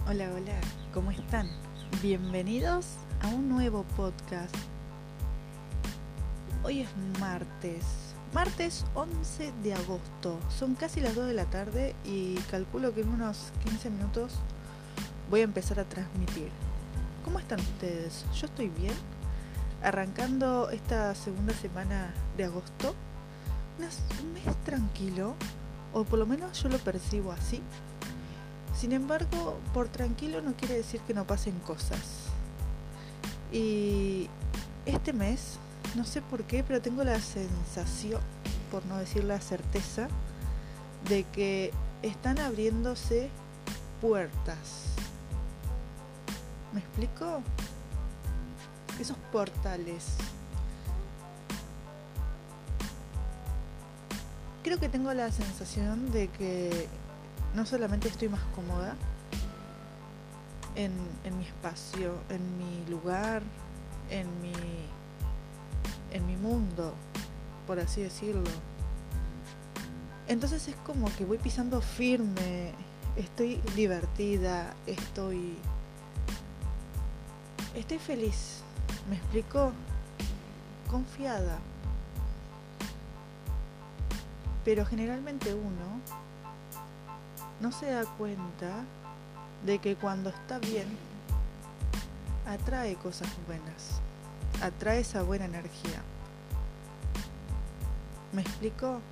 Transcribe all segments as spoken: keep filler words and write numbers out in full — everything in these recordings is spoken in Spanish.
Hola, hola, ¿cómo están? Bienvenidos a un nuevo podcast. Hoy es martes, martes once de agosto. Son casi las dos de la tarde y calculo que en unos quince minutos voy a empezar a transmitir. ¿Cómo están ustedes? Yo estoy bien. Arrancando esta segunda semana de agosto. Un mes tranquilo, o por lo menos yo lo percibo así. Sin embargo, por tranquilo no quiere decir que no pasen cosas. Y este mes, no sé por qué, pero tengo la sensación, por no decir la certeza, de que están abriéndose puertas. ¿Me explico? Esos portales. Creo que tengo la sensación de que no solamente estoy más cómoda en, en mi espacio, en mi lugar, en mi, en mi mundo, por así decirlo. Entonces es como que voy pisando firme, estoy divertida, estoy, estoy feliz. ¿Me explico? Confiada. Pero generalmente uno no se da cuenta de que cuando está bien, atrae cosas buenas, atrae esa buena energía. ¿Me explico?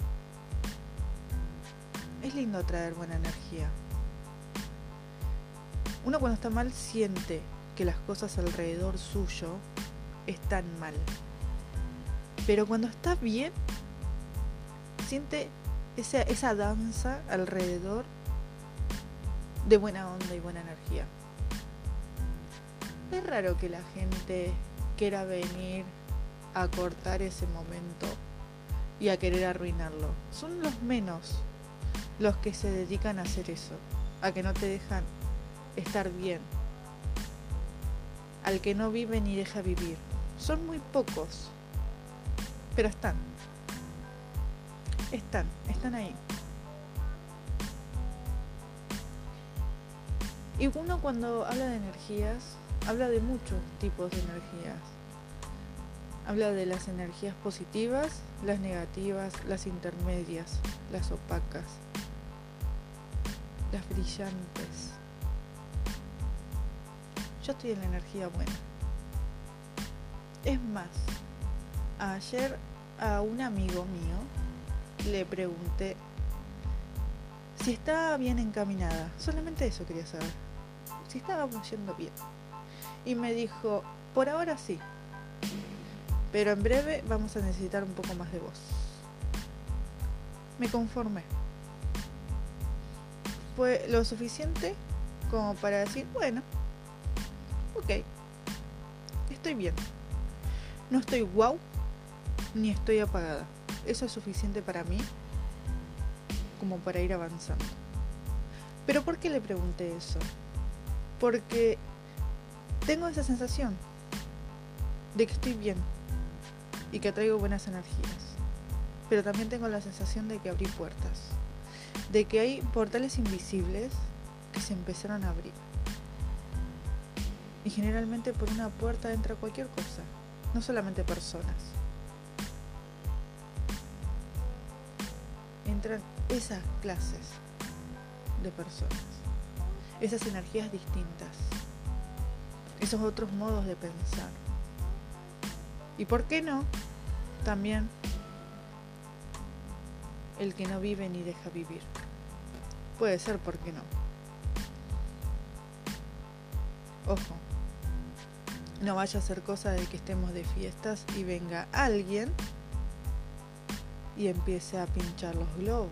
Es lindo atraer buena energía. Uno cuando está mal siente que las cosas alrededor suyo están mal. Pero cuando está bien, siente esa, esa danza alrededor de buena onda y buena energía. Es raro que la gente quiera venir a cortar ese momento y a querer arruinarlo. Son los menos los que se dedican a hacer eso, a que no te dejan estar bien, al que no vive ni deja vivir. Son muy pocos, pero están. Están, están ahí. Y uno cuando habla de energías, habla de muchos tipos de energías. Habla de las energías positivas, las negativas, las intermedias, las opacas, las brillantes. Yo estoy en la energía buena. Es más, ayer a un amigo mío le pregunté si estaba bien encaminada. Solamente eso quería saber. Si estábamos yendo bien. Y me dijo, por ahora sí, pero en breve vamos a necesitar un poco más de vos. Me conformé. Fue lo suficiente como para decir, bueno, ok, estoy bien. No estoy guau, ni estoy apagada. Eso es suficiente para mí como para ir avanzando. ¿Pero por qué le pregunté eso? Porque tengo esa sensación de que estoy bien y que atraigo buenas energías. Pero también tengo la sensación de que abrí puertas, de que hay portales invisibles que se empezaron a abrir. Y generalmente por una puerta entra cualquier cosa, no solamente personas. Entran esas clases de personas, esas energías distintas, esos otros modos de pensar. ¿Y por qué no? También el que no vive ni deja vivir. Puede ser, ¿por qué no? Ojo, no vaya a ser cosa de que estemos de fiestas y venga alguien y empiece a pinchar los globos.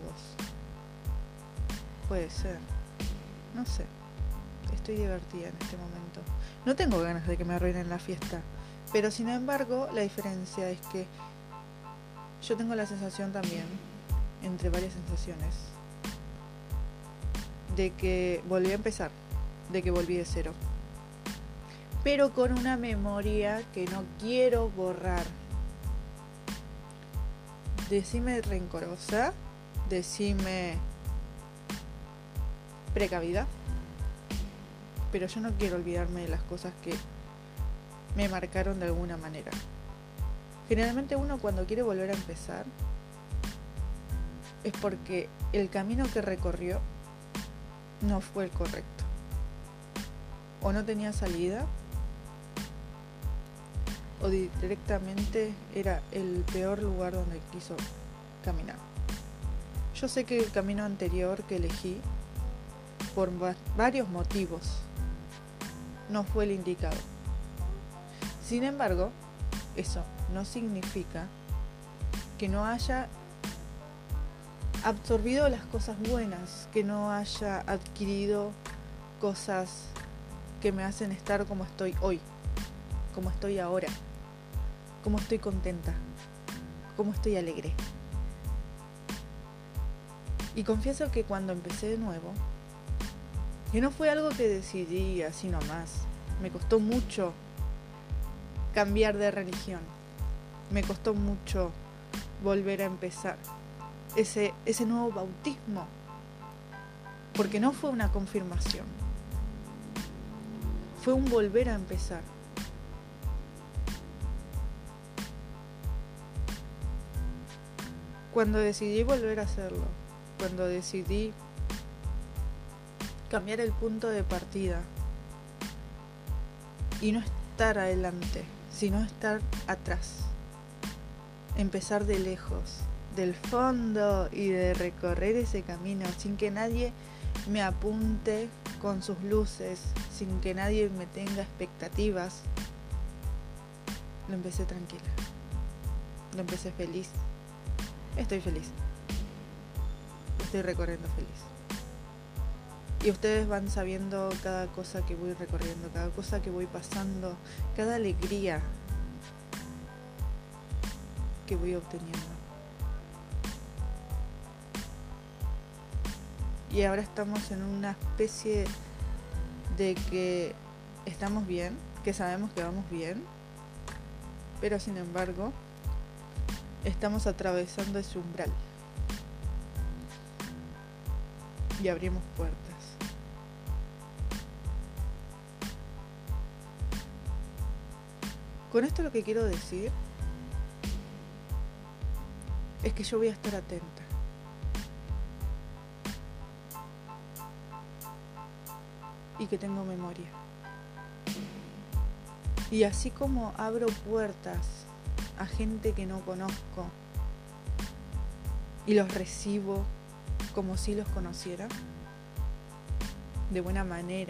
Puede ser. No sé. Estoy divertida en este momento. No tengo ganas de que me arruinen la fiesta. Pero sin embargo, la diferencia es que yo tengo la sensación también, entre varias sensaciones, de que volví a empezar, de que volví de cero. Pero con una memoria que no quiero borrar. Decime rencorosa, decime precavida, pero yo no quiero olvidarme de las cosas que me marcaron de alguna manera. Generalmente uno cuando quiere volver a empezar es porque el camino que recorrió no fue el correcto. O no tenía salida, o directamente era el peor lugar donde quiso caminar. Yo sé que el camino anterior que elegí, por va- varios motivos, no fue el indicado. Sin embargo, eso no significa que no haya absorbido las cosas buenas, que no haya adquirido cosas que me hacen estar como estoy hoy, como estoy ahora, como estoy contenta, como estoy alegre. Y confieso que cuando empecé de nuevo, que no fue algo que decidí así nomás, me costó mucho cambiar de religión, me costó mucho volver a empezar ese, ese nuevo bautismo, porque no fue una confirmación, fue un volver a empezar. Cuando decidí volver a hacerlo, cuando decidí cambiar el punto de partida y no estar adelante, sino estar atrás, empezar de lejos, del fondo, y de recorrer ese camino sin que nadie me apunte con sus luces, sin que nadie me tenga expectativas, lo empecé tranquila, lo empecé feliz. Estoy feliz, estoy recorriendo feliz. Y ustedes van sabiendo cada cosa que voy recorriendo, cada cosa que voy pasando, cada alegría que voy obteniendo. Y ahora estamos en una especie de que estamos bien, que sabemos que vamos bien, pero sin embargo estamos atravesando ese umbral y abrimos puertas. Con esto lo que quiero decir es que yo voy a estar atenta. Y que tengo memoria. Y así como abro puertas a gente que no conozco y los recibo como si los conociera, de buena manera,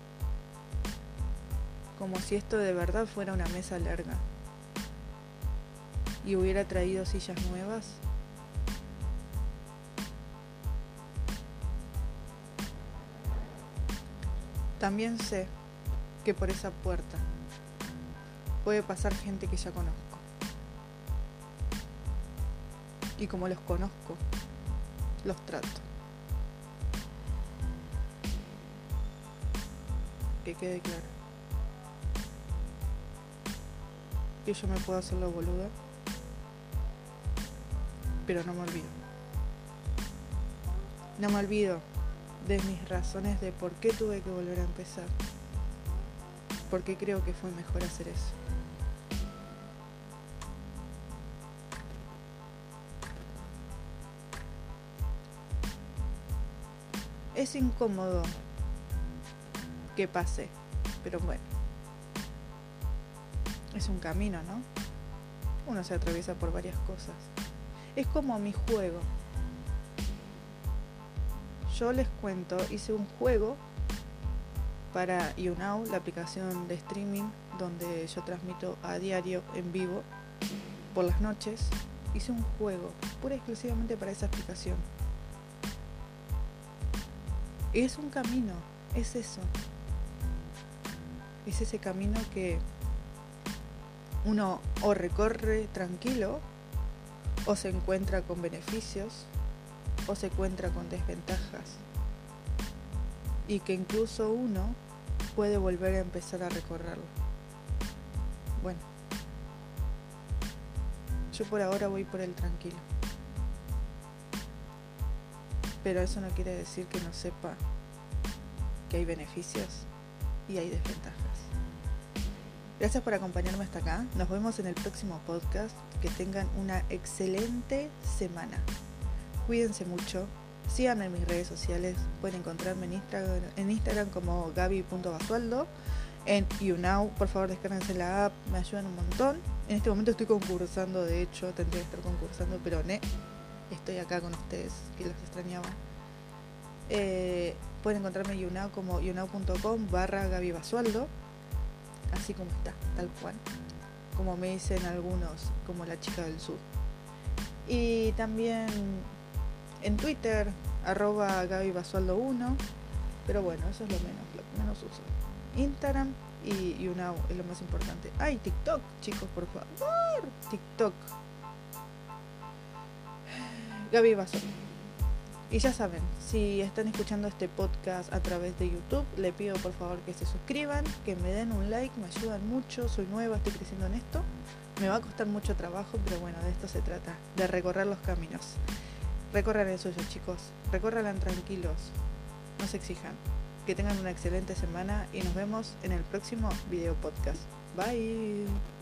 como si esto de verdad fuera una mesa larga y hubiera traído sillas nuevas, también sé que por esa puerta puede pasar gente que ya conozco. Y como los conozco, los trato. Que quede claro. Que yo me puedo hacer la boluda, pero no me olvido. No me olvido de mis razones de por qué tuve que volver a empezar. Porque creo que fue mejor hacer eso. Es incómodo que pase, pero bueno, es un camino, ¿no? Uno se atraviesa por varias cosas. Es como mi juego. Yo les cuento, hice un juego para YouNow, la aplicación de streaming donde yo transmito a diario en vivo por las noches. Hice un juego pura y exclusivamente para esa aplicación. Y es un camino, es eso. Es ese camino que uno o recorre tranquilo, o se encuentra con beneficios, o se encuentra con desventajas. Y que incluso uno puede volver a empezar a recorrerlo. Bueno, yo por ahora voy por el tranquilo. Pero eso no quiere decir que no sepa que hay beneficios y hay desventajas. Gracias por acompañarme hasta acá. Nos vemos en el próximo podcast. Que tengan una excelente semana. Cuídense mucho. Síganme en mis redes sociales. Pueden encontrarme en Instagram, en Instagram como gaby punto basualdo. En YouNow, por favor descárguense la app, me ayudan un montón. En este momento estoy concursando, de hecho, tendría que estar concursando, pero ne, estoy acá con ustedes, que los extrañaba. Eh, pueden encontrarme en YouNow como younow punto com barra Gaby Basualdo, así como está, tal cual, como me dicen algunos, como la chica del sur. Y también en Twitter, arroba Gaby Basualdo uno, pero bueno, eso es lo menos, lo que menos uso. Instagram y YouNow es lo más importante. Ay, TikTok, chicos, por favor. TikTok. Gaby Basualdo. Y ya saben, si están escuchando este podcast a través de YouTube, le pido por favor que se suscriban, que me den un like, me ayudan mucho, soy nueva, estoy creciendo en esto. Me va a costar mucho trabajo, pero bueno, de esto se trata, de recorrer los caminos. Recorran el suyo, chicos. Recórranlo tranquilos. No se exijan. Que tengan una excelente semana y nos vemos en el próximo video podcast. Bye.